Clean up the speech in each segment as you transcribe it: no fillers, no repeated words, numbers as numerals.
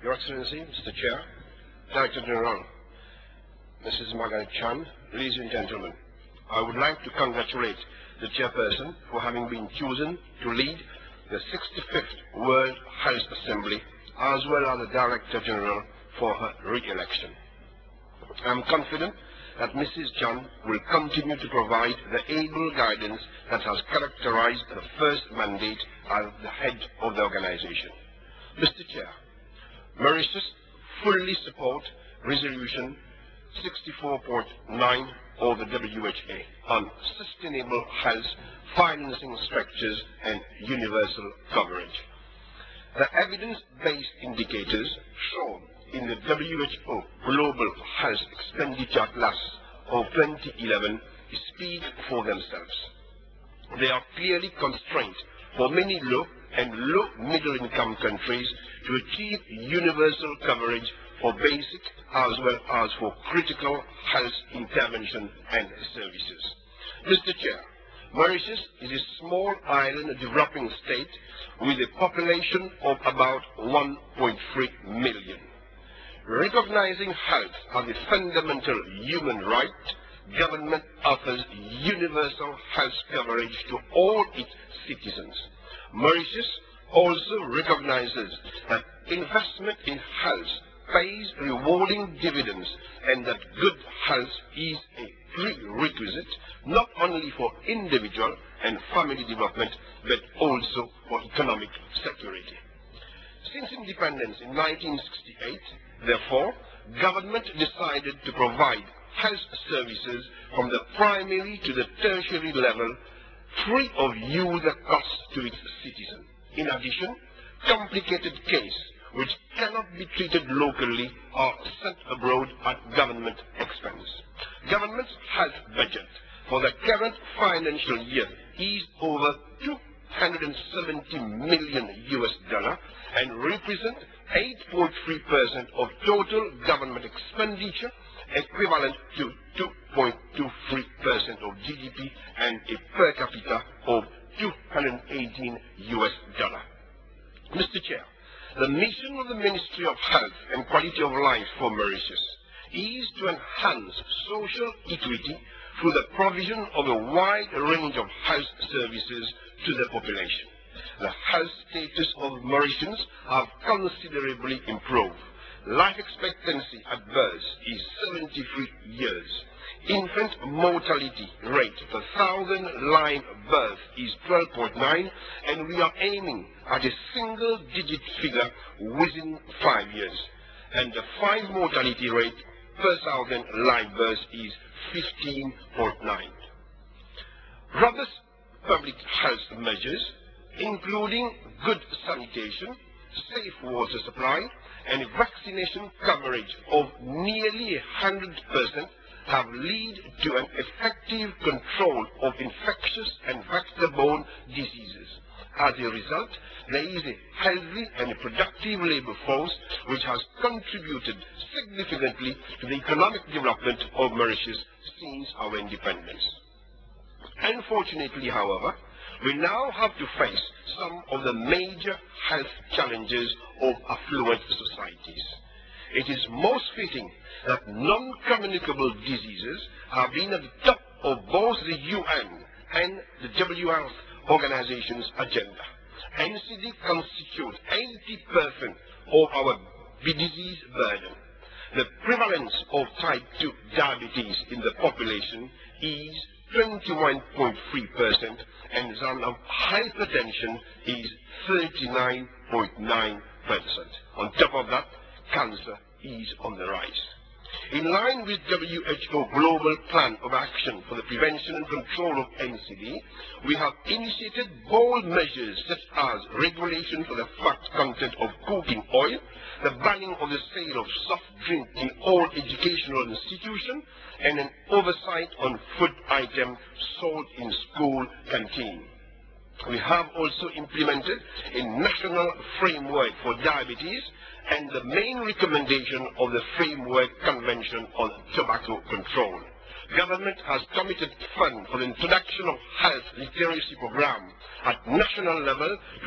Your Excellency, Mr. Chair, Director General, Mrs. Margaret Chan, ladies and gentlemen, I would like to congratulate the Chairperson for having been chosen to lead the 65th World Health Assembly, as well as the Director General for her re-election. I am confident that Mrs. Chan will continue to provide the able guidance that has characterized the first mandate as the head of the organization. Mr. Chair, Mauritius fully support Resolution 64.9 of the WHA on sustainable health, financing structures, and universal coverage. The evidence-based indicators shown in the WHO Global Health Expenditure Atlas of 2011 speak for themselves. They are clearly constrained for many low and low-middle-income countries to achieve universal coverage for basic as well as for critical health intervention and services. Mr. Chair, Mauritius is a small island developing state with a population of about 1.3 million. Recognizing health as a fundamental human right, government offers universal health coverage to all its citizens. Mauritius also recognizes that investment in health pays rewarding dividends and that good health is a prerequisite not only for individual and family development but also for economic security. Since independence in 1968, therefore, government decided to provide health services from the primary to the tertiary level free of user costs to its citizens. In addition, complicated cases which cannot be treated locally are sent abroad at government expense. Government's health budget for the current financial year is over $270 million and represent 8.3% of total government expenditure, equivalent to 2.23% of GDP and a per capita of $218. Mr. Chair, the mission of the Ministry of Health and Quality of Life for Mauritius is to enhance social equity through the provision of a wide range of health services to the population. The health status of Mauritians have considerably improved. Life expectancy at birth is 73 years. Infant mortality rate per 1,000 live births is 12.9, and we are aiming at a single-digit figure within 5 years. And the 5 mortality rate per 1,000 live births is 15.9. Robust public health measures, including good sanitation, safe water supply, and vaccination coverage of nearly 100% have led to an effective control of infectious and vector-borne diseases. As a result, there is a healthy and productive labor force which has contributed significantly to the economic development of Mauritius since our independence. Unfortunately, however, we now have to face some of the major health challenges of affluent societies. It is most fitting that non-communicable diseases have been at the top of both the UN and the WHO Health Organization's agenda. NCD constitutes 80% of our disease burden. The prevalence of type 2 diabetes in the population is 21.3%, and that of hypertension is 39.9%. On top of that, cancer is on the rise. In line with WHO Global Plan of Action for the Prevention and Control of NCD, we have initiated bold measures such as regulation for the fat content of cooking oil, the banning of the sale of soft drink in all educational institutions, and an oversight on food items sold in school canteen. We have also implemented a national framework for diabetes and the main recommendation of the Framework Convention on Tobacco Control. Government has committed funds for the introduction of health literacy program at national level to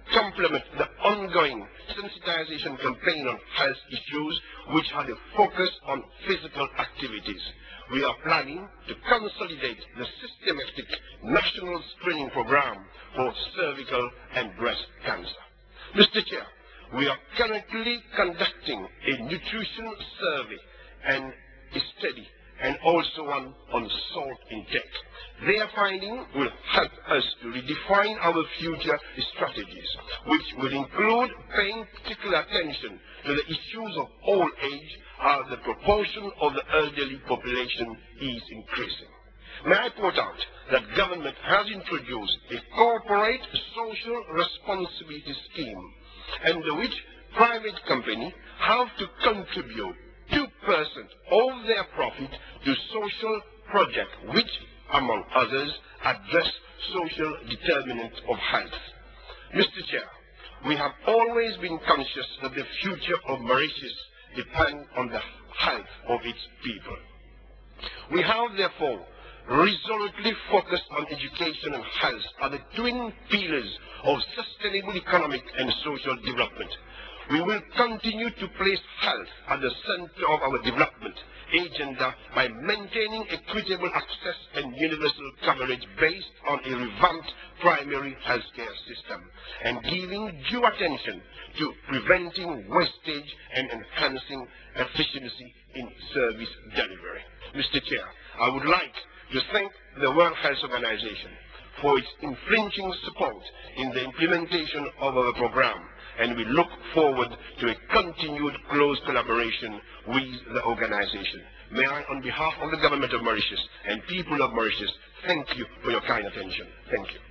complement the ongoing sensitization campaign on health issues, which had a focus on physical activities. We are planning to consolidate the systematic national screening program for cervical and breast cancer. Mr. Chair, we are currently conducting a nutrition survey and a study, and also one on salt intake. Their finding will help us to redefine our future strategies, which will include paying particular attention to the issues of old age as the proportion of the elderly population is increasing. May I point out that government has introduced a corporate social responsibility scheme, under which private companies have to contribute 2% of their profit to social projects which, among others, address social determinants of health. Mr. Chair, we have always been conscious that the future of Mauritius depends on the health of its people. We have, therefore, resolutely focused on education and health as the twin pillars of sustainable economic and social development. We will continue to place health at the center of our development agenda by maintaining equitable access and universal coverage based on a revamped primary healthcare system and giving due attention to preventing wastage and enhancing efficiency in service delivery. Mr. Chair, I would like to thank the World Health Organization for its unflinching support in the implementation of our program, and we look forward to a continued close collaboration with the organization. May I, on behalf of the government of Mauritius and people of Mauritius, thank you for your kind attention. Thank you.